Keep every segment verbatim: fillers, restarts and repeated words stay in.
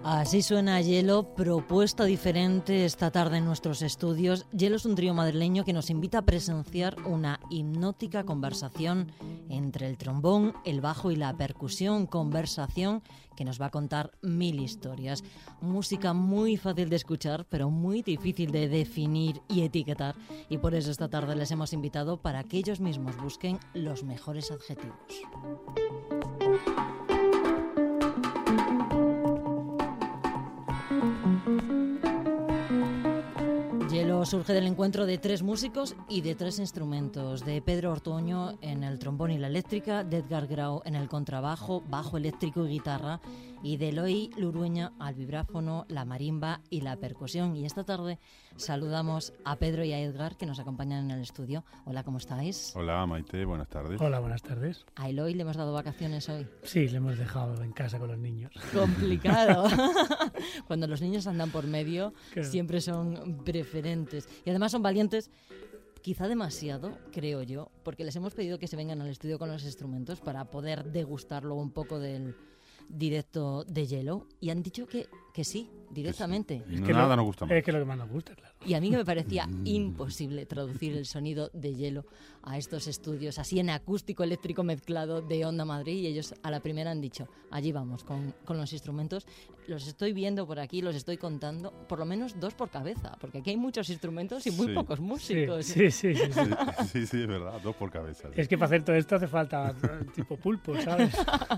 Así suena Hielo, propuesta diferente esta tarde en nuestros estudios. Hielo es un trío madrileño que nos invita a presenciar una hipnótica conversación entre el trombón, el bajo y la percusión. Conversación que nos va a contar mil historias. Música muy fácil de escuchar, pero muy difícil de definir y etiquetar. Y por eso esta tarde les hemos invitado para que ellos mismos busquen los mejores adjetivos. Hielo surge del encuentro de tres músicos y de tres instrumentos, de Pedro Ortuño en el trombón y la eléctrica, de Edgar Grau en el contrabajo, bajo eléctrico y guitarra, y de Eloy Lurueña al vibráfono, la marimba y la percusión. Y esta tarde saludamos a Pedro y a Edgar, que nos acompañan en el estudio. Hola, ¿cómo estáis? Hola, Maite, buenas tardes. Hola, buenas tardes. ¿A Eloy le hemos dado vacaciones hoy? Sí, le hemos dejado en casa con los niños. Complicado. Cuando los niños andan por medio, Claro. siempre son preferentes. Y además son valientes, quizá demasiado, creo yo, porque les hemos pedido que se vengan al estudio con los instrumentos para poder degustarlo un poco del directo de Hielo. Y han dicho que, que sí, directamente. Y Es que nada lo- nos gusta más. Es que es lo que más nos gusta, claro. Y a mí que me parecía imposible traducir el sonido de Hielo a estos estudios, así en acústico eléctrico mezclado de Onda Madrid, y ellos a la primera han dicho, allí vamos, con, con los instrumentos. Los estoy viendo por aquí, los estoy contando, por lo menos dos por cabeza, porque aquí hay muchos instrumentos y muy Sí. pocos Sí, músicos. sí, sí, sí, sí. Sí, sí, sí, es verdad, dos por cabeza. Es que para hacer todo esto hace falta eh, tipo pulpo, ¿sabes?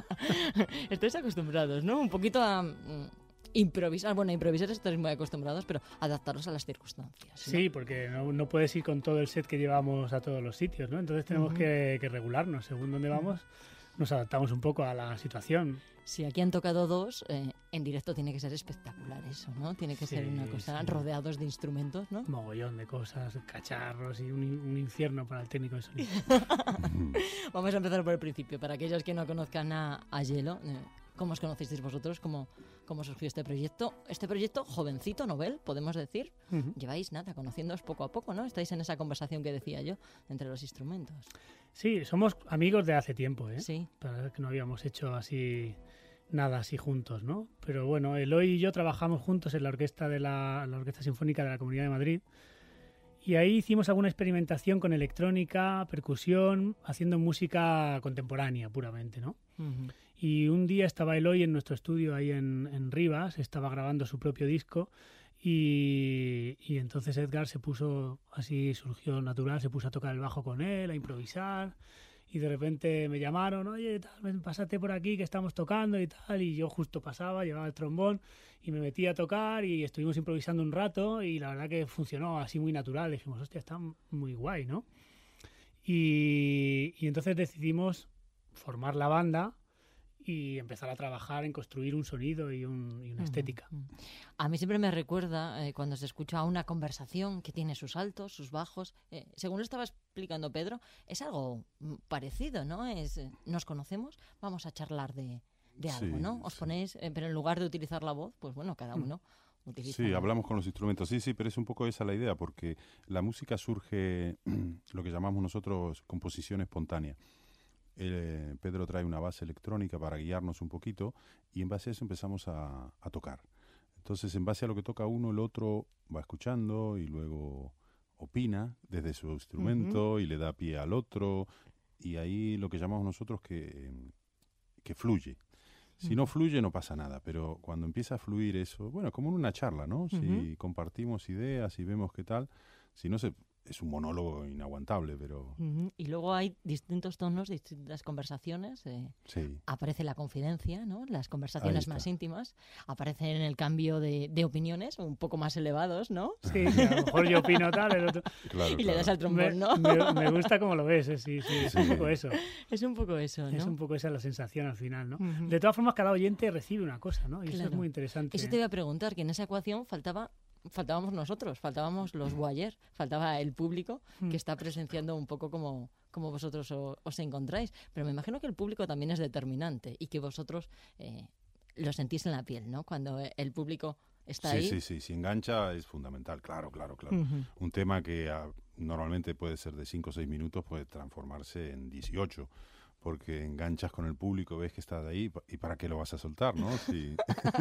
Estáis acostumbrados, ¿no? Un poquito a mm, improvisar. Bueno, a improvisar estáis muy acostumbrados, pero adaptaros a las circunstancias, ¿no? Sí, porque no, no puedes ir con todo el set que llevamos a todos los sitios, ¿no? Entonces tenemos Ujú. que, que regularnos. Según dónde vamos, nos adaptamos un poco a la situación. Si aquí han tocado dos, eh, en directo tiene que ser espectacular eso, ¿no? Tiene que ser Sí, una cosa sí. rodeados de instrumentos, ¿no? Mogollón de cosas, cacharros y un, un infierno para el técnico de sonido. Vamos a empezar por el principio. Para aquellos que no conozcan a, a Hielo, eh, ¿cómo os conocisteis vosotros? ¿Cómo, ¿Cómo surgió este proyecto? Este proyecto jovencito, novel, podemos decir. Ujú. Lleváis nada, conociéndoos poco a poco, ¿no? Estáis en esa conversación que decía yo, entre los instrumentos. Sí, somos amigos de hace tiempo, ¿eh? Sí. Para que no habíamos hecho así nada así juntos, ¿no? Pero bueno, Eloy y yo trabajamos juntos en la orquesta de la, la Orquesta Sinfónica de la Comunidad de Madrid y ahí hicimos alguna experimentación con electrónica, percusión, haciendo música contemporánea puramente, ¿no? Ujú. Y un día estaba Eloy en nuestro estudio ahí en, en Rivas, estaba grabando su propio disco y, y entonces Edgar se puso, así surgió natural, se puso a tocar el bajo con él, a improvisar. Y de repente me llamaron, oye, tal, ven, pásate por aquí que estamos tocando y tal. Y yo justo pasaba, llevaba el trombón y me metí a tocar y estuvimos improvisando un rato y la verdad que funcionó así muy natural. Dijimos, hostia, está muy guay, ¿no? Y, y entonces decidimos formar la banda y empezar a trabajar en construir un sonido y, un, y una estética. Ujú. A mí siempre me recuerda eh, cuando se escucha una conversación que tiene sus altos, sus bajos. Eh, según lo estaba explicando Pedro, es algo mm, parecido, ¿no? Es, eh, nos conocemos, vamos a charlar de, de algo, Sí, ¿no? Os sí. ponéis, eh, pero en lugar de utilizar la voz, pues bueno, cada uno utiliza. Sí, hablamos con los instrumentos, sí, sí, pero es un poco esa la idea, porque la música surge, lo que llamamos nosotros composición espontánea. Eh, Pedro trae una base electrónica para guiarnos un poquito y en base a eso empezamos a, a tocar. Entonces, en base a lo que toca uno, el otro va escuchando y luego opina desde su instrumento y le da pie al otro, y ahí lo que llamamos nosotros que, que fluye. Si no fluye no pasa nada, pero cuando empieza a fluir eso, bueno, como en una charla, ¿no? Si Ujú. compartimos ideas y vemos qué tal, si no se, es un monólogo inaguantable, pero Ujú. Y luego hay distintos tonos, distintas conversaciones. eh, sí. Aparece la confidencia, ¿no? Las conversaciones está. más íntimas. Aparece en el cambio de, de opiniones, un poco más elevados, ¿no? Sí, sí, a lo mejor yo opino tal, el otro... Claro, Y le claro. das al Me, trombón, ¿no? me- me gusta como lo ves, eh, sí, sí, es un Sí. poco eso. Es un poco eso, ¿no? Es un poco esa la sensación al final, ¿no? Ujú. De todas formas, cada oyente recibe una cosa, ¿no? Y eso Claro. es muy interesante. Eso te iba a preguntar, que en esa ecuación faltaba, faltábamos nosotros, faltábamos los Boyer, faltaba el público Mm. que está presenciando un poco como, como vosotros o- os encontráis. Pero me imagino que el público también es determinante y que vosotros eh, lo sentís en la piel, ¿no? Cuando eh, el público está Sí, ahí. sí, sí, si engancha es fundamental, claro, claro, claro. Ujú. Un tema que ah, normalmente puede ser de cinco o seis minutos puede transformarse en dieciocho, porque enganchas con el público, ves que estás ahí, ¿y para qué lo vas a soltar, no? Si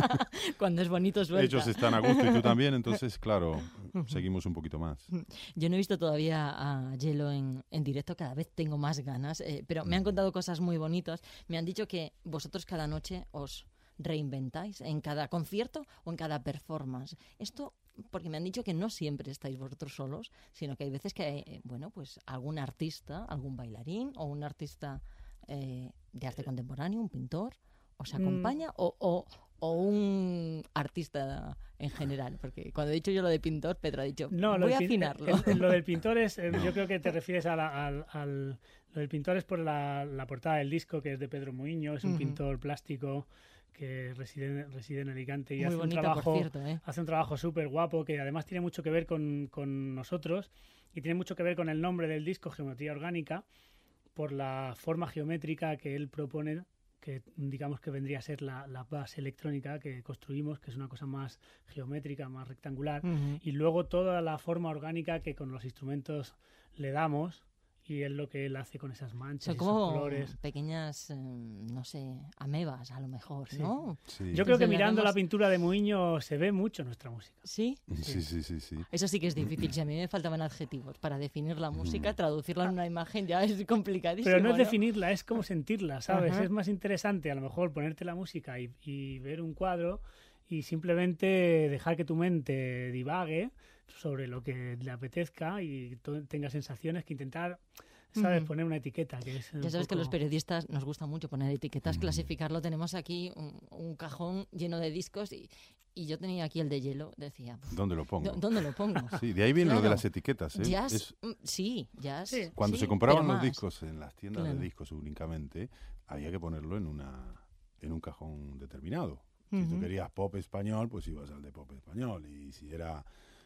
cuando es bonito suelta. ellos están a gusto y tú también, entonces, claro, seguimos un poquito más. Yo no he visto todavía a Yelo en, en directo, cada vez tengo más ganas, eh, pero me han contado cosas muy bonitas. Me han dicho que vosotros cada noche os reinventáis en cada concierto o en cada performance. Esto porque me han dicho que no siempre estáis vosotros solos, sino que hay veces que, eh, bueno, pues algún artista, algún bailarín o un artista eh, de arte contemporáneo, un pintor, os acompaña mm. o, o, o un artista en general. Porque cuando he dicho yo lo de pintor, Pedro ha dicho, no, voy a afinarlo. El, el, lo del pintor es, eh, yo creo que te refieres a la, al, al... Lo del pintor es por la, la portada del disco, que es de Pedro Moinho, es un uh-huh. pintor plástico que reside, reside en Alicante y Muy hace, bonita, un trabajo, por cierto, ¿eh? hace un trabajo súper guapo que además tiene mucho que ver con, con nosotros y tiene mucho que ver con el nombre del disco, Geometría Orgánica, por la forma geométrica que él propone, que digamos que vendría a ser la, la base electrónica que construimos, que es una cosa más geométrica, más rectangular, uh-huh. y luego toda la forma orgánica que con los instrumentos le damos. Y es lo que él hace con esas manchas, son esos como colores. Pequeñas, eh, no sé, amebas a lo mejor, sí. ¿no? Sí. Yo creo Entonces que mirando damos... la pintura de Moinho se ve mucho nuestra música. ¿Sí? Sí, sí, sí, sí. Eso sí que es difícil. Si a mí me faltaban adjetivos para definir la música, traducirla en una imagen ya es complicadísimo. Pero no es ¿no? definirla, es como sentirla, ¿sabes? Ajá. Es más interesante a lo mejor ponerte la música y, y ver un cuadro y simplemente dejar que tu mente divague sobre lo que le apetezca y tenga sensaciones que intentar... ¿Sabes? Poner una etiqueta. Que es ya sabes poco... que los periodistas nos gusta mucho poner etiquetas, clasificarlo. Tenemos aquí un, un cajón lleno de discos y, y yo tenía aquí el de Yelo. Decía, ¿dónde lo pongo? ¿Dónde lo pongo? Sí, de ahí viene claro. lo de las etiquetas. ¿eh? Jazz, es... sí, jazz. Sí, Cuando sí, se compraban los más. discos en las tiendas claro. de discos únicamente, había que ponerlo en, una, en un cajón determinado. Uh-huh. Si tú querías pop español, pues ibas al de pop español. Y si era...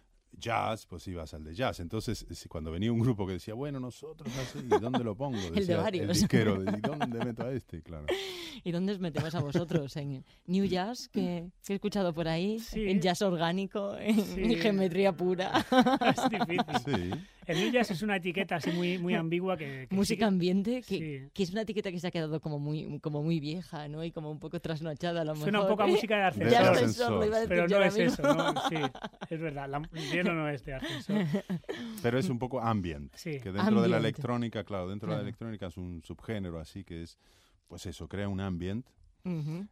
jazz, pues ibas al de jazz. Entonces, cuando venía un grupo que decía, bueno, nosotros así, ¿y dónde lo pongo? Decía, el de varios. El disquero, ¿y dónde meto a este? Claro. ¿Y dónde os metemos a vosotros? ¿En New Jazz, que, que he escuchado por ahí? Sí. ¿En jazz orgánico? ¿En, sí. en geometría pura? Es difícil. Sí. El New Jazz es una etiqueta así muy, muy ambigua que... que Música sí, ambiente, que, sí. que es una etiqueta que se ha quedado como muy, como muy vieja, ¿no? Y como un poco trasnochada a lo mejor. Suena un poco a música de ascensor. De ascensor, lo iba a decir pero yo no es mismo. eso, ¿no? Sí, es verdad. La, el Yelo no es de ascensor. Pero es un poco ambient. Sí. Que dentro ambient. de la electrónica, claro, dentro claro. de la electrónica es un subgénero así que es, pues eso, crea un ambient uh-huh.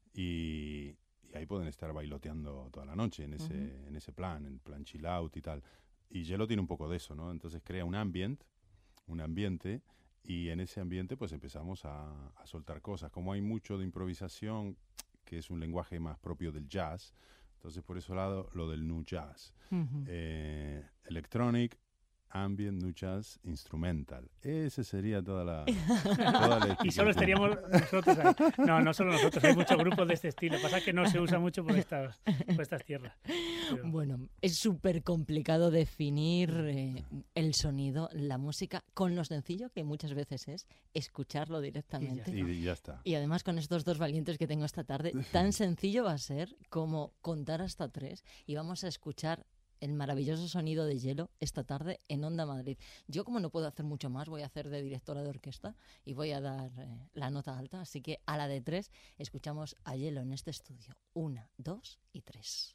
y, y ahí pueden estar bailoteando toda la noche en ese, uh-huh. en ese plan, en plan chill out y tal. Y Yelo tiene un poco de eso, ¿no? Entonces crea un ambient, un ambiente, y en ese ambiente pues empezamos a, a soltar cosas. Como hay mucho de improvisación, que es un lenguaje más propio del jazz, entonces por eso lado lo del nu jazz. Uh-huh. Eh, electronic, ambient, nu jazz, instrumental. Ese sería toda la... Toda la y solo estaríamos nosotros ahí. No, no solo nosotros, hay muchos grupos de este estilo. Lo que pasa es que no se usa mucho por estas, por estas tierras. Pero... Bueno, es súper complicado definir eh, el sonido, la música, con lo sencillo que muchas veces es escucharlo directamente. Y ya, y ya está. Y además con estos dos valientes que tengo esta tarde, tan sencillo va a ser como contar hasta tres y vamos a escuchar el maravilloso sonido de Yelo esta tarde en Onda Madrid. Yo, como no puedo hacer mucho más, voy a hacer de directora de orquesta y voy a dar eh, la nota alta. Así que a la de tres escuchamos a Yelo en este estudio. Una, dos y tres.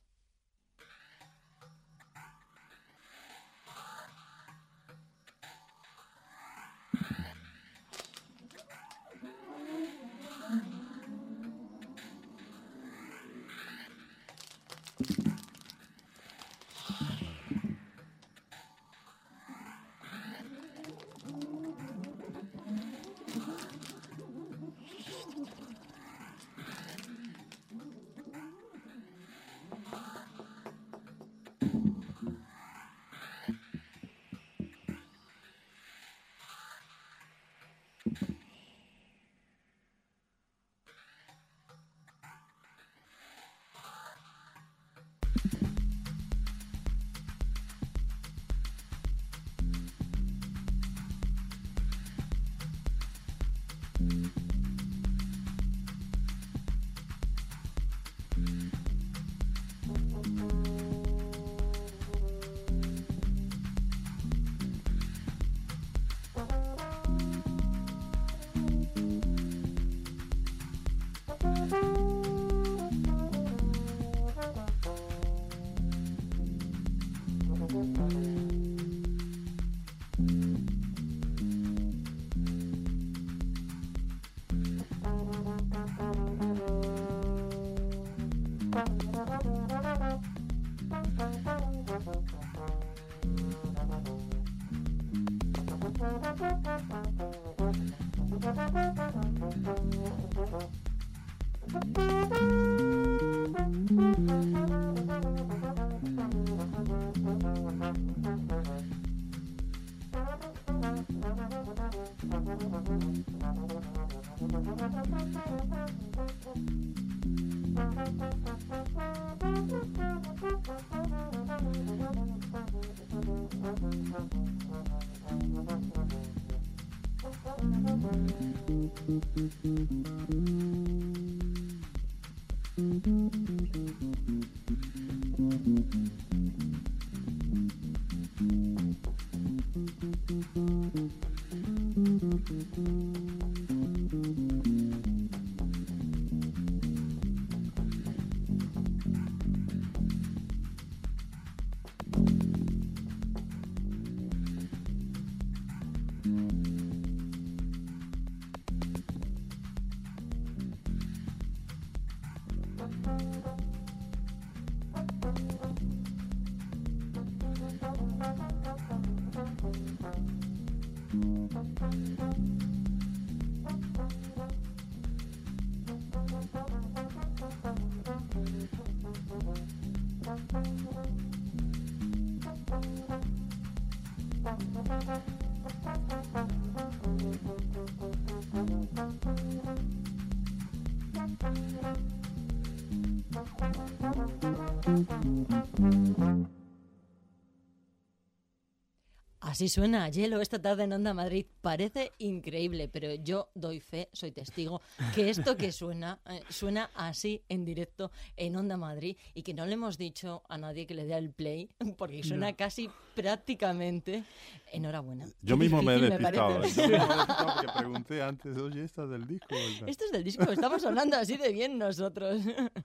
Así suena Hielo esta tarde en Onda Madrid. Parece increíble, pero yo doy fe, soy testigo, que esto que suena, eh, suena así en directo en Onda Madrid y que no le hemos dicho a nadie que le dé al play, porque suena no. casi prácticamente. Enhorabuena. Yo mismo me he despistado. Me yo me he despistado porque pregunté antes, oye, ¿esto es del disco? ¿Verdad? Esto es del disco, estamos hablando así de bien nosotros.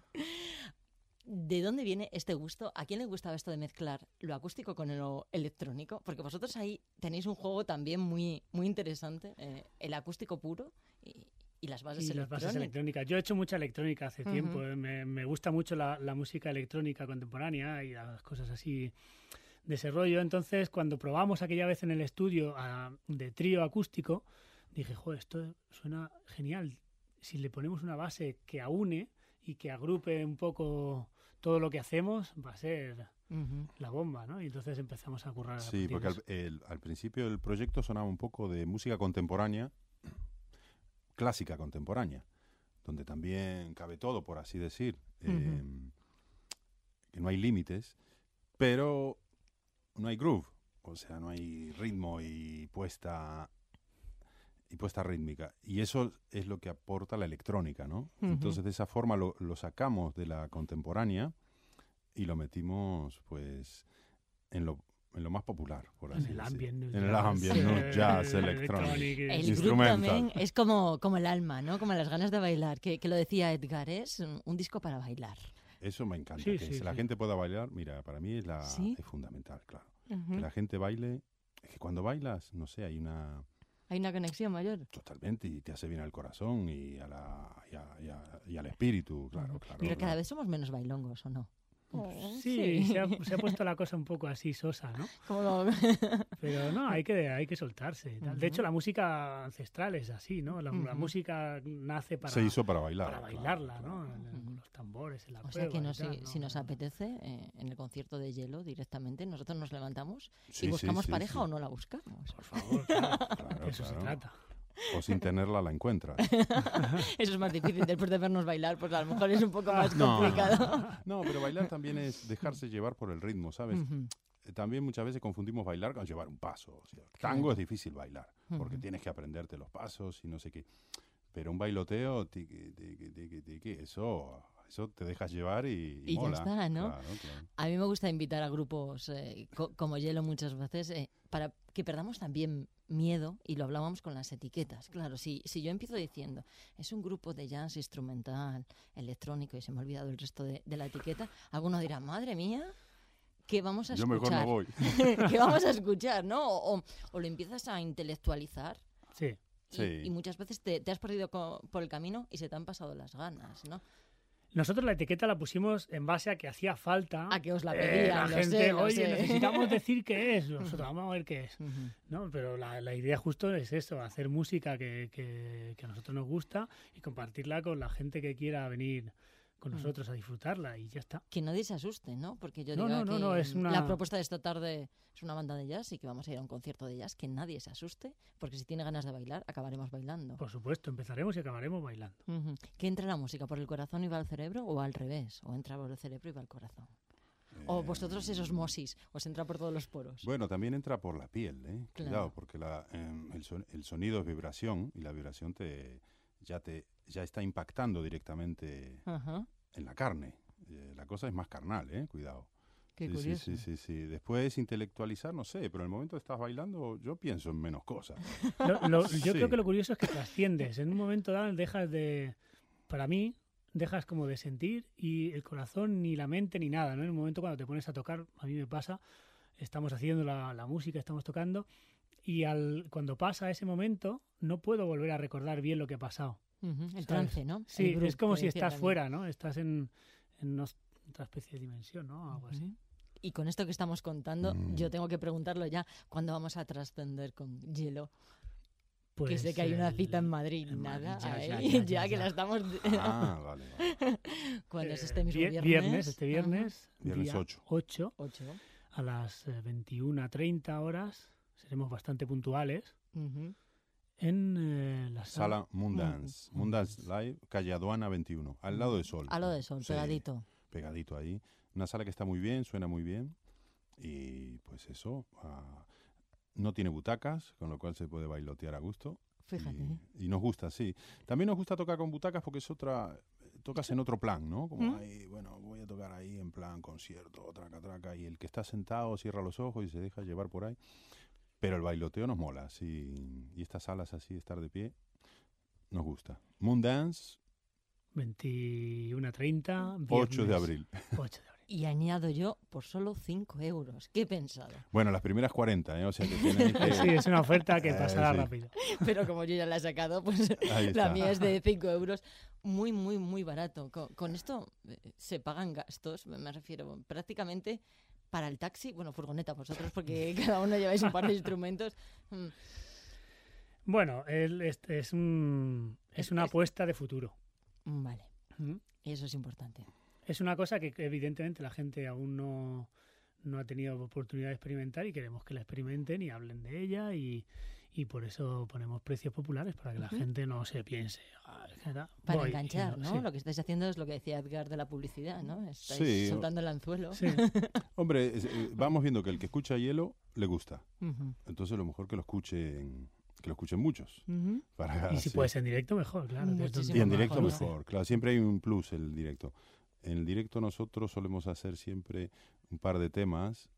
¿De dónde viene este gusto? ¿A quién le gustaba esto de mezclar lo acústico con lo electrónico? Porque vosotros ahí tenéis un juego también muy, muy interesante, eh, el acústico puro y, y las bases y electrónicas. Las bases electrónicas. Yo he hecho mucha electrónica hace uh-huh. tiempo. Eh. Me, me gusta mucho la, la música electrónica contemporánea y las cosas así de ese rollo. Entonces, cuando probamos aquella vez en el estudio a, de trío acústico, dije, joder, esto suena genial. Si le ponemos una base que aúne y que agrupe un poco todo lo que hacemos, va a ser uh-huh. la bomba, ¿no? Y entonces empezamos a currar. Sí, porque al, el, al principio del proyecto sonaba un poco de música contemporánea, clásica contemporánea, donde también cabe todo, por así decir, uh-huh. eh, que no hay límites, pero no hay groove, o sea, no hay ritmo y puesta y puesta rítmica. Y eso es lo que aporta la electrónica, ¿no? Uh-huh. Entonces, de esa forma lo, lo sacamos de la contemporánea y lo metimos, pues, en lo, en lo más popular, por así decirlo. En el ambient, ¿no? Jazz, electrónico, el groove también es como, como el alma, ¿no? Como las ganas de bailar, que, que lo decía Edgar, es un disco para bailar. Eso me encanta, sí, que sí, si sí. la gente pueda bailar, mira, para mí es, la, ¿Sí? es fundamental, claro. Uh-huh. Que la gente baile, es que cuando bailas, no sé, hay una... Hay una conexión mayor. Totalmente, y te hace bien al corazón y, a la, y, a, y, a, y al espíritu, claro, claro. Pero claro. cada vez somos menos bailongos, ¿o no? Oh, sí, sí. Se, ha, se ha puesto la cosa un poco así sosa, ¿no? Como... Pero no, hay que, hay que soltarse. Y tal. Uh-huh. De hecho, la música ancestral es así, ¿no? La, uh-huh. la música nace para... Se hizo para bailar. Para bailarla, claro, ¿no? Claro. Uh-huh. Los tambores, en la O cueva, sea que no, tal, si, ¿no? si nos apetece, eh, en el concierto de Hielo directamente, nosotros nos levantamos sí, y buscamos sí, sí, pareja sí. o no la buscamos. Por favor, claro. Claro, de eso claro. se trata. O sin tenerla la encuentras. Eso es más difícil. Después de vernos bailar, pues a lo mejor es un poco más no, complicado. No, pero bailar también es dejarse llevar por el ritmo, ¿sabes? Uh-huh. También muchas veces confundimos bailar con llevar un paso. O sea, tango es difícil bailar, porque uh-huh. tienes que aprenderte los pasos y no sé qué. Pero un bailoteo, tiqui, tiqui, tiqui, tiqui, eso... Eso te dejas llevar y, y, y mola. ya está, ¿no? Claro, claro. A mí me gusta invitar a grupos eh, co- como Hielo muchas veces eh, para que perdamos también miedo, y lo hablábamos con las etiquetas. Claro, si, si yo empiezo diciendo es un grupo de jazz instrumental, electrónico, y se me ha olvidado el resto de, de la etiqueta, alguno dirá, madre mía, que vamos a Yo escuchar. mejor no voy. Que vamos a escuchar, ¿no? O, o lo empiezas a intelectualizar. Sí. Y, Sí. y muchas veces te, te has perdido co- por el camino y se te han pasado las ganas, ¿no? Nosotros la etiqueta la pusimos en base a que hacía falta. A que os la eh, pedían, la lo gente, sé, lo oye, sé". necesitamos decir qué es. Nosotros vamos a ver qué es. Ujú. ¿No? Pero la, la idea justo es eso, hacer música que, que, que a nosotros nos gusta y compartirla con la gente que quiera venir con nosotros a disfrutarla y ya está. Que nadie se asuste, ¿no? Porque yo No, diga no, no, que no, es una- la propuesta de esta tarde es una banda de jazz y que vamos a ir a un concierto de jazz, que nadie se asuste, porque si tiene ganas de bailar, acabaremos bailando. Por supuesto, empezaremos y acabaremos bailando. Ujú. ¿Que entra la música por el corazón y va al cerebro o al revés? ¿O entra por el cerebro y va al corazón? O vosotros es osmosis, os entra por todos los poros. Bueno, también entra por la piel, ¿eh? Claro. Cuidado, porque la, eh, el, son- el sonido es vibración y la vibración te ya te ya está impactando directamente Ajá. en la carne. Eh, la cosa es más carnal, ¿eh? Cuidado. Qué sí, curioso. sí, sí, sí, sí. Después intelectualizar, no sé, pero en el momento que estás bailando yo pienso en menos cosas. Lo- lo- yo Sí. creo que lo curioso es que trasciendes. En un momento dado dejas de, para mí, dejas como de sentir y el corazón ni la mente ni nada, ¿no? En un momento cuando te pones a tocar, a mí me pasa, estamos haciendo la, la música, estamos tocando y al, cuando pasa ese momento no puedo volver a recordar bien lo que ha pasado. Ujú. El ¿sabes? trance, ¿no? Sí, El groove, es como que si decía estás también. fuera, ¿no? Estás en, en nos- otra especie de dimensión, ¿no? Algo así. Ujú. Y con esto que estamos contando, Mm. yo tengo que preguntarlo ya, ¿cuándo vamos a trascender con Hielo? Pues que sé que hay una el- cita en Madrid, en nada, Madrid, ya, ahí, ya, ya, ya, ya, que ya. la estamos... Ah, vale, vale. Cuando es eh, este mismo vie- viernes. este viernes, Viernes día ocho. ocho, Ajá. Ocho. a las eh, veintiuna treinta horas, seremos bastante puntuales, Ujú. en eh, la sala. Sala Moondance. Mm. Moondance Live, calle Aduana veintiuno, al lado de Sol. A lo de Sol, Sí, pegadito. pegadito ahí. Una sala que está muy bien, suena muy bien. Y pues eso, ah, no tiene butacas, con lo cual se puede bailotear a gusto. Fíjate. ¿eh? Y, y nos gusta, sí. También nos gusta tocar con butacas porque es otra... Tocas en otro plan, ¿no? Como ¿Mm? ahí, bueno, voy a tocar ahí en plan concierto, traca, traca. Y el que está sentado cierra los ojos y se deja llevar por ahí. Pero el bailoteo nos mola, sí. Y estas salas así, estar de pie, nos gusta. Moondance, veintiuna treinta, ocho de viernes abril. ocho de abril. Y añado yo por solo cinco euros. ¿Qué he pensado? Bueno, las primeras cuarenta, ¿eh? O sea que tenéis que... Sí, es una oferta que Eh, pasará sí. rápido. Pero como yo ya la he sacado, pues Ahí la está. mía es de cinco euros. Muy, muy, muy barato. Con, con esto eh, se pagan gastos, me me refiero prácticamente para el taxi. Bueno, furgoneta vosotros, porque cada uno lleváis un par de instrumentos. Mm, Bueno, el- este es, un, es Es- una es- apuesta de futuro. Vale, ¿Mm? eso es importante. Es una cosa que que evidentemente la gente aún no, no ha tenido oportunidad de experimentar y queremos que la experimenten y hablen de ella y, y por eso ponemos precios populares para que la Ujú. gente no se piense. "Ah, es que da, Para voy", y enganchar, ¿no? sí. Lo que estáis haciendo es lo que decía Edgar de la publicidad, ¿no? Estáis Sí. soltando el anzuelo. Sí. Hombre, es- eh, vamos viendo que el que escucha Hielo le gusta. Ujú, Entonces lo mejor que lo escuchen, que lo escuchen muchos. ujú. Para, Y si sí. puedes en directo, mejor, claro. que es Muchísimo Y en donde- directo mejor, mejor, ¿no? claro, siempre hay un plus el directo. En el directo nosotros solemos hacer siempre un par de temas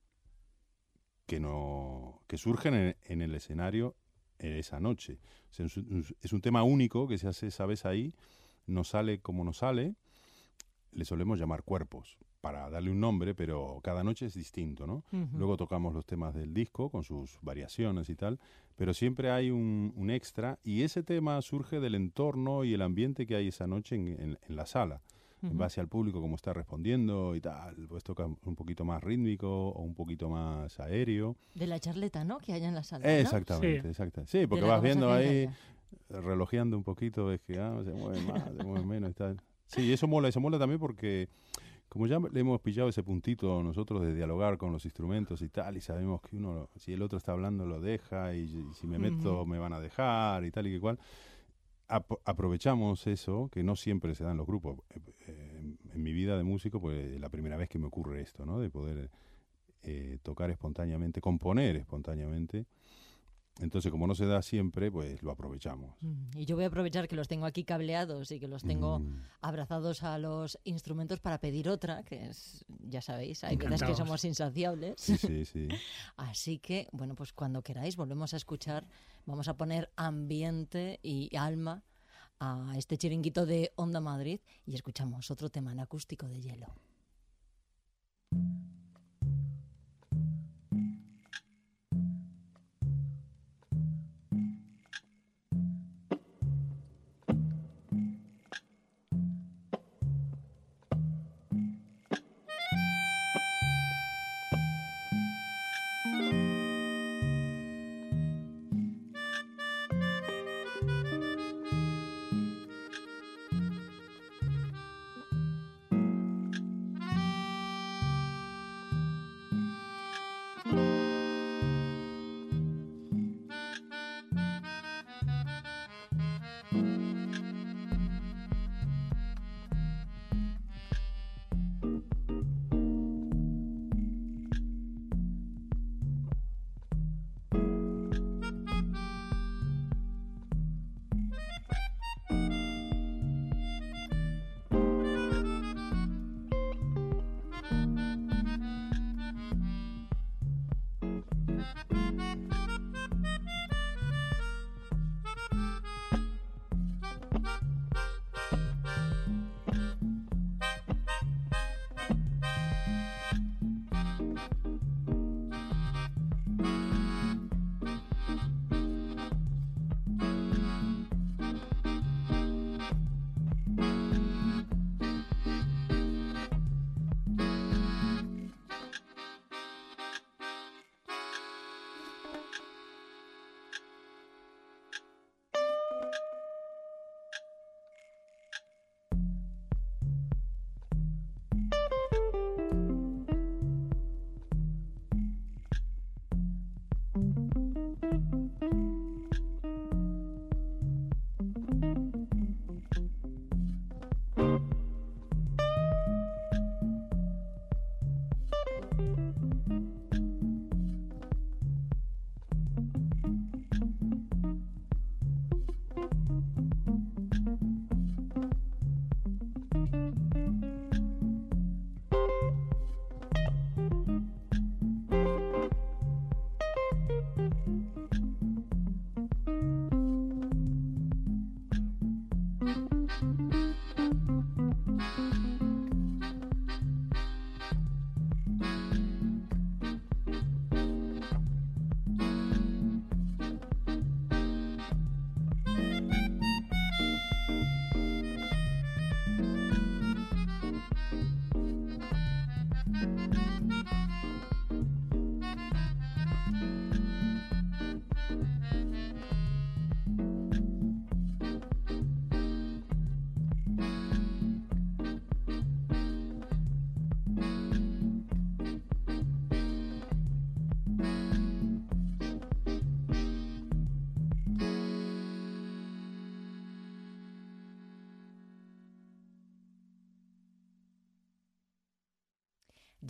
que no que surgen en, en el escenario eh, esa noche. O sea, es, un, es un tema único que se hace esa vez ahí, no sale como no sale, le solemos llamar cuerpos para darle un nombre, pero cada noche es distinto, ¿no? Ujú. Luego tocamos los temas del disco con sus variaciones y tal, pero siempre hay un, un extra y ese tema surge del entorno y el ambiente que hay esa noche en, en- en la sala, en Ujú. base al público, cómo está respondiendo y tal. Pues toca un poquito más rítmico o un poquito más aéreo. De la charleta, ¿no? Que haya en la sala, ¿no? Exactamente, Sí. exacto. Sí, porque De la vas viendo ahí, conversación relojeando un poquito, ves que ah, se mueve más, se mueve menos y tal. Sí, eso mola, eso mola también porque como ya le hemos pillado ese puntito nosotros de dialogar con los instrumentos y tal, y sabemos que uno, si el otro está hablando, lo deja, y, y si me meto Ujú. me van a dejar y tal y que cual. Ap- aprovechamos eso, que no siempre se da en los grupos. Eh, eh, en mi vida de músico, pues la primera vez que me ocurre esto, ¿no? De poder eh, tocar espontáneamente, componer espontáneamente. Entonces, como no se da siempre, pues lo aprovechamos. Mm, Y yo voy a aprovechar que los tengo aquí cableados y que los tengo Mm. abrazados a los instrumentos para pedir otra, que es, ya sabéis, hay veces que Encantados. somos insaciables. Sí, sí, sí. Así que, bueno, pues cuando queráis volvemos a escuchar, vamos a poner ambiente y alma a este chiringuito de Onda Madrid y escuchamos otro tema en acústico de Hielo.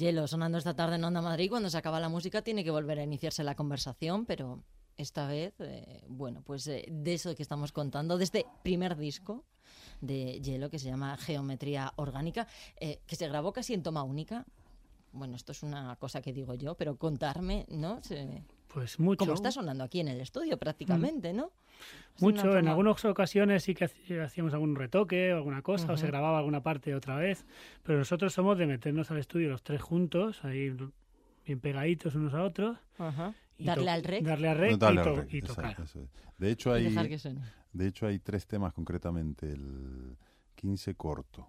Hielo sonando esta tarde en Onda Madrid. Cuando se acaba la música tiene que volver a iniciarse la conversación, pero esta vez, eh, bueno, pues eh, de eso que estamos contando, de este primer disco de Hielo que se llama Geometría Orgánica, eh, que se grabó casi en toma única. Bueno, esto es una cosa que digo yo, pero contarme, ¿no? Se... Pues mucho. Como está sonando aquí en el estudio prácticamente, ¿no? Es Mucho, forma... en algunas ocasiones sí que hacíamos algún retoque o alguna cosa, uh-huh. o se grababa alguna parte otra vez, pero nosotros somos de meternos al estudio los tres juntos, ahí bien pegaditos unos a otros. Uh-huh. Darle to- al rec. Darle al rec, no, darle y, to- al rec. y tocar. Eso, eso. De hecho hay, dejar que suene. De hecho hay tres temas concretamente, el quince corto,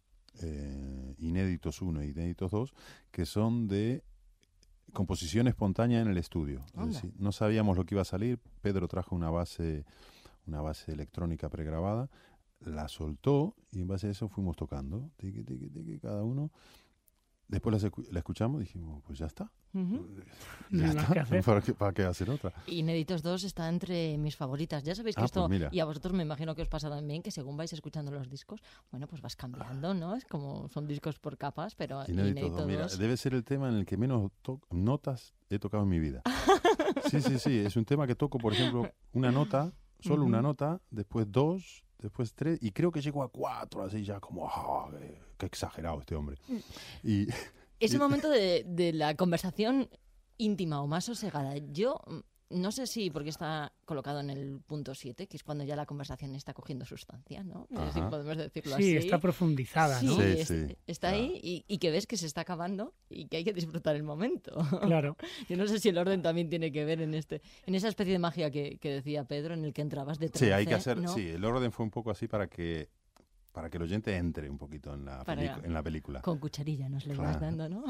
eh, Inéditos uno e Inéditos dos, que son de composición espontánea en el estudio. Es decir, no sabíamos lo que iba a salir. Pedro trajo una base, una base electrónica pregrabada, la soltó y en base a eso fuimos tocando, tiqui, tiqui, tiqui, cada uno. Después la, la escuchamos y dijimos, pues ya está. Uh-huh. Ya no está. hacer. ¿Para, qué, ¿Para qué hacer otra? Inéditos dos está entre mis favoritas. Ya sabéis que ah, esto, pues y a vosotros me imagino que os pasa también, que según vais escuchando los discos, bueno, pues vas cambiando, ¿no? Es como son discos por capas, pero Inéditos Inédito dos, mira, dos... debe ser el tema en el que menos to- notas he tocado en mi vida. Sí, sí, sí. Es un tema que toco, por ejemplo, una nota, solo uh-huh. una nota, después dos, después tres, y creo que llego a cuatro, así ya como, oh, qué, qué exagerado este hombre. Y... Es el momento de, de la conversación íntima o más sosegada. Yo no sé si porque está colocado en el punto siete, que es cuando ya la conversación está cogiendo sustancia, ¿no? No sé si podemos decirlo sí, así. Sí, está profundizada, sí, ¿no? Sí, es, sí. Está claro. ahí y, y que ves que se está acabando y que hay que disfrutar el momento. Claro. Yo no sé si el orden también tiene que ver en este, en esa especie de magia que, que decía Pedro, en el que entrabas de trance, Sí, hay que hacer, ¿no? sí, el orden fue un poco así para que para que el oyente entre un poquito en la, pelic- en la película. Con cucharilla nos le claro. vas dando, ¿no?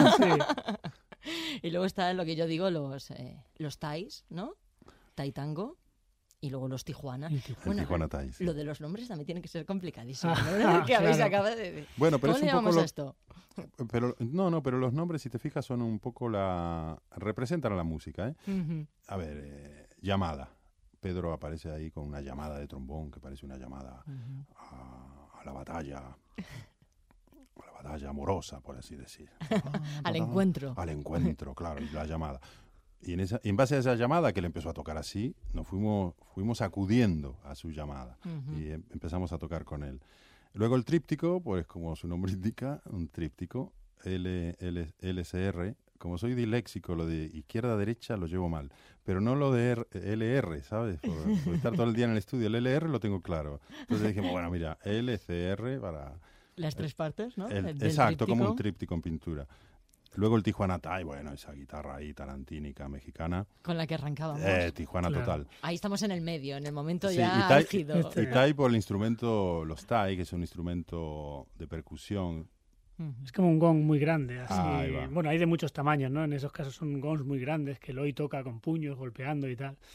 Sí. Y luego está lo que yo digo, los, eh, los Thais, ¿no? Tai Tango. Y luego los Tijuana. El bueno, Tijuana Thais. Sí. Lo de los nombres también tiene que ser complicadísimo, Ah, ¿no? que habéis claro. acabado de... Bueno, pero ¿Cómo es le un poco llamamos lo... a esto? Pero, no, no, pero los nombres, si te fijas, son un poco la... representan a la música, ¿eh? Uh-huh. A ver, eh, llamada. Pedro aparece ahí con una llamada de trombón que parece una llamada uh-huh. a, a la batalla, a la batalla amorosa, por así decir. Al encuentro. Al encuentro, claro, la llamada. Y en, esa, en base a esa llamada, que él empezó a tocar así, nos fuimos, fuimos acudiendo a su llamada uh-huh. y em, empezamos a tocar con él. Luego el tríptico, pues como su nombre indica, un tríptico, L, L, L S R. Como soy disléxico, lo de izquierda a derecha lo llevo mal. Pero no lo de R, L R, ¿sabes? Por, por estar todo el día en el estudio. El L R lo tengo claro. Entonces dijimos, bueno, mira, L C R para... Las tres partes, ¿no? El, el, exacto, tríptico. Como un tríptico en pintura. Luego el Tijuana Thai, bueno, esa guitarra ahí tarantínica mexicana. Con la que arrancábamos. Eh, Tijuana claro. total. Ahí estamos en el medio, en el momento sí, ya y tai, álgido. Y Thai por el instrumento, los Thai, que es un instrumento de percusión. Es como un gong muy grande. Así. Ah, bueno, hay de muchos tamaños, ¿no? En esos casos son gongs muy grandes que Eloy toca con puños, golpeando y tal.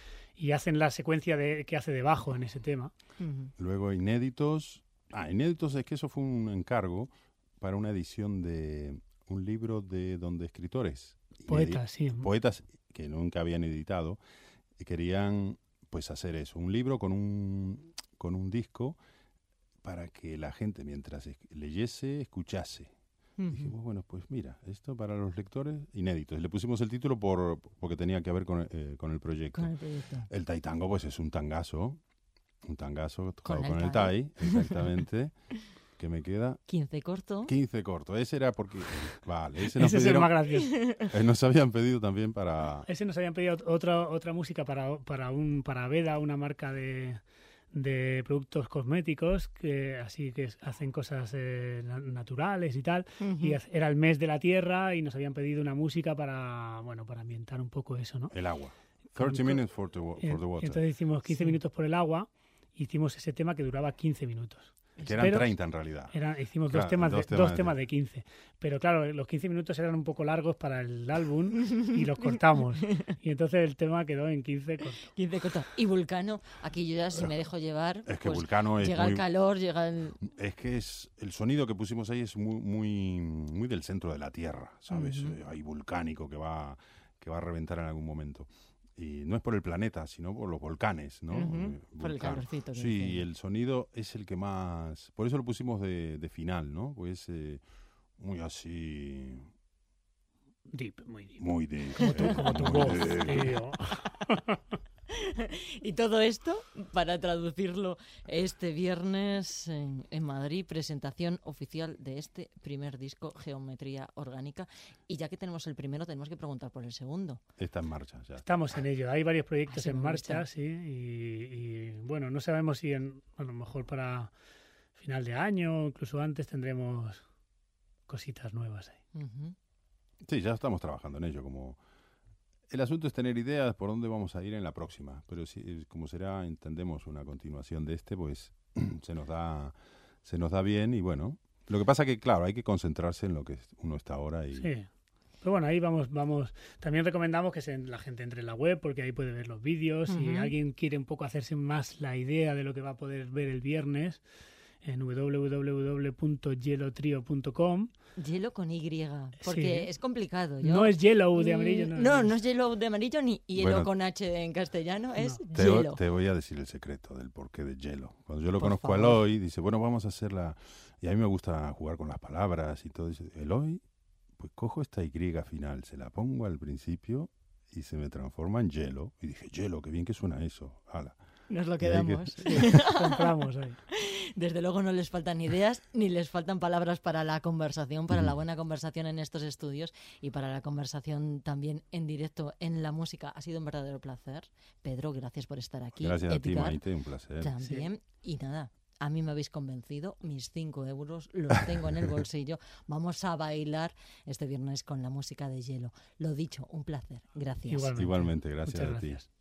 Y hacen la secuencia de, que hace de bajo en ese tema. Uh-huh. Luego inéditos. Ah, inéditos es que eso fue un encargo para una edición de un libro de donde escritores. Poetas, sí. Poetas que nunca habían editado y querían pues hacer eso. Un libro con un, con un disco para que la gente mientras leyese, escuchase. Uh-huh. Dijimos, bueno, pues mira, esto para los lectores, inéditos. Le pusimos el título por porque tenía que ver con, eh, con el proyecto. Con el proyecto. El Tai Tango, pues es un tangazo, un tangazo tocado con, con el, el Tai, exactamente, que me queda... quince corto. quince corto, ese era porque... Vale, ese, ese nos es pidieron, el más gracioso. Eh, nos habían pedido también para... Ese nos habían pedido otra, otra música para, para, un, para Veda, una marca de... de productos cosméticos que así que hacen cosas eh, naturales y tal uh-huh. y era el mes de la tierra y nos habían pedido una música para bueno para ambientar un poco eso, ¿no? El agua. thirty minutes for the, for the water. Entonces hicimos quince sí. minutos por el agua, hicimos ese tema que duraba quince minutos. Que eran pero treinta en realidad. Era, hicimos claro, dos temas, dos de, temas, dos temas de quince. Pero claro, los quince minutos eran un poco largos para el álbum y los cortamos. Y entonces el tema quedó en quince corto. quince corto. Y Vulcano, aquí yo ya si me dejo llevar, es que pues Vulcano es llega muy, el calor, llega el... Es que es el sonido que pusimos ahí es muy muy muy del centro de la Tierra, ¿sabes? Uh-huh. Hay volcánico que va, que va a reventar en algún momento. Y no es por el planeta, sino por los volcanes, ¿no? Uh-huh. Por el calorcito. Que sí, dice. El sonido es el que más... Por eso lo pusimos de, de final, ¿no? Pues eh, muy así... Deep, muy deep. Muy deep. Como tu, como tu muy voz, deep. tío. Y todo esto, para traducirlo, este viernes en, en Madrid, presentación oficial de este primer disco, Geometría Orgánica. Y ya que tenemos el primero, tenemos que preguntar por el segundo. Está en marcha ya. Estamos en ello. Hay varios proyectos Así en me marcha, gusta. sí. Y, y, bueno, no sabemos si en, a lo mejor para final de año o incluso antes tendremos cositas nuevas ahí. Uh-huh. Sí, ya estamos trabajando en ello. Como el asunto es tener ideas por dónde vamos a ir en la próxima. Pero si, como será, entendemos una continuación de este, pues se nos da, se nos da bien y bueno. Lo que pasa que, claro, hay que concentrarse en lo que uno está ahora y... Sí. Pero bueno, ahí vamos, vamos. También recomendamos que se, la gente entre en la web porque ahí puede ver los vídeos. Si Uh-huh. alguien quiere un poco hacerse más la idea de lo que va a poder ver el viernes, en doble u doble u doble u punto yellow trio punto com. Hielo con Y, porque Sí. es complicado. Yo, No es yellow de amarillo, no. No, no es hielo de amarillo ni hielo Bueno, con H en castellano, es Te, hielo. te voy a decir el secreto del porqué de hielo. Cuando yo lo Por conozco favor. a Eloy, dice, bueno, vamos a hacerla... Y a mí me gusta jugar con las palabras y todo eso. Eloy, pues cojo esta Y final, se la pongo al principio y se me transforma en hielo. Y dije, hielo, qué bien que suena eso. Hala. Nos lo Y hay que- quedamos. Sí, compramos ahí. Desde luego no les faltan ideas ni les faltan palabras para la conversación, para la Ujú. buena conversación en estos estudios y para la conversación también en directo en la música. Ha sido un verdadero placer. Pedro, gracias por estar aquí. Gracias a ti, Edgar, Maite, un placer. también. Y nada, a mí me habéis convencido. Mis cinco euros los tengo en el bolsillo. Vamos a bailar este viernes con la música de Hielo. Lo dicho, un placer. Gracias. Igualmente. Igualmente, gracias Muchas a ti. gracias.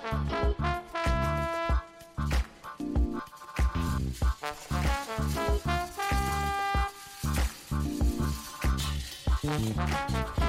Thank you. Thank you.